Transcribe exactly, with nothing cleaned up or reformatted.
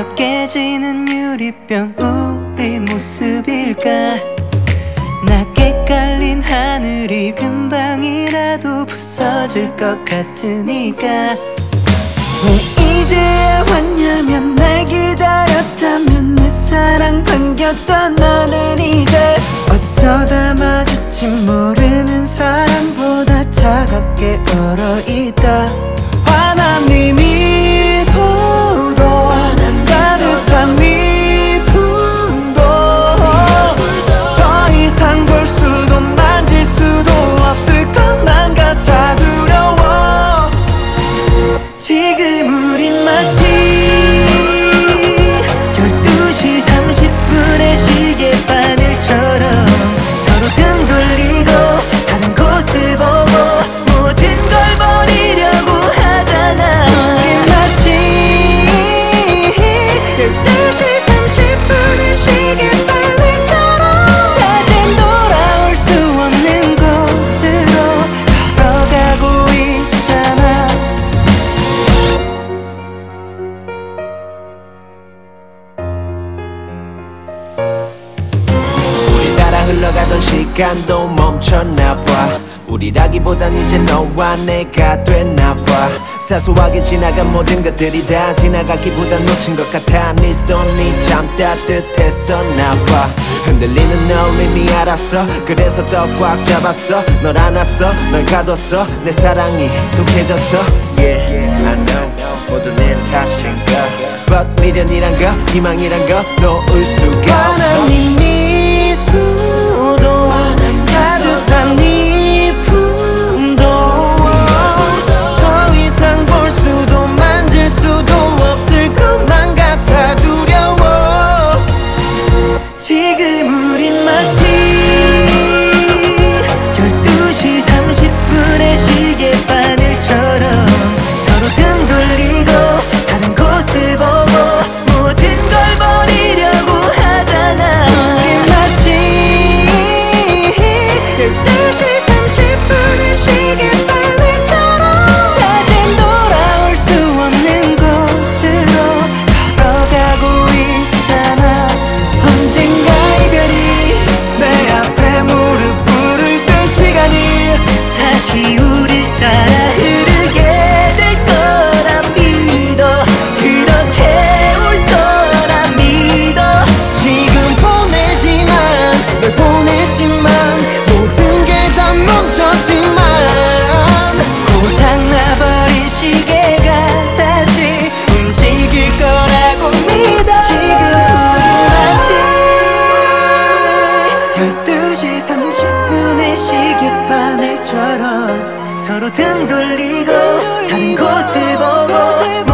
슬쩍 깨지는 유리병 우리 모습일까. 낮게 깔린 하늘이 금방이라도 부서질 것 같으니까. 왜 이제야 왔냐면 날 기다렸다면 내 사랑 반겼던 너는 이제 어쩌다 마주친 모르는 사람보다 차갑게 얼어있다. 환한 네 미소도 따뜻한 네 품도 더 이상 볼 수도 만질 수도 없을 것만 같아 두려워. 지금 우린 마치 열두 시 삼십 분의 시계바늘처럼 서로 등 돌리고 다른 곳을 보고 모든 걸 버리려고 하잖아. 우린 마치 열두 시 삼십 분의 시계바늘처럼 다신 돌아올 수 없는 곳으로 걸어가고 있잖아. 우리 따라 흘러가던 시간도 멈췄나봐. 우리라기보단 이제 너와 내가 됐나봐. 사소하게 지나간 모든 것들이 다 지나가기보단 놓친 것 같아. 네 손이 참 따뜻했었나봐. 흔들리는 널 이미 알았어. 그래서 더 꽉 잡았어. 널 안았어 널 가뒀어. 내 사랑이 독해졌어. Yeah I know 모두 내 탓인가. But 미련이란 거 희망이란 거 놓을 수가 없어. 환한 네 미소도 따뜻한 네 품도 더 이상 볼 수도 만질 수도 없을 것만 같아 두려워. 지금 우린 마치 열두 시 삼십 분의 시계바늘처럼 서로 등 돌리고 다른 곳을 보고 모든 걸 버리려고 하잖아. 우린 마치 열두 시 삼십 분의 시계바늘처럼 다신 돌아올 수 없는 곳으로 걸어가고 있잖아. 언젠가 이별이 내 앞에 무릎 꿇을 때 시간이 다시 우릴 따라 흐르게 될 거라 믿어. 그렇게 올 거라 믿어. 지금 보내지만 널 보냈지만 모든 게 다 멈췄지만 고장나버린 시계가 다시 움직일 거라고 믿어. 지금 우린 마치 열두 시 삼십 분의 시계바늘처럼 서로 등 돌리고 다른 곳을 보고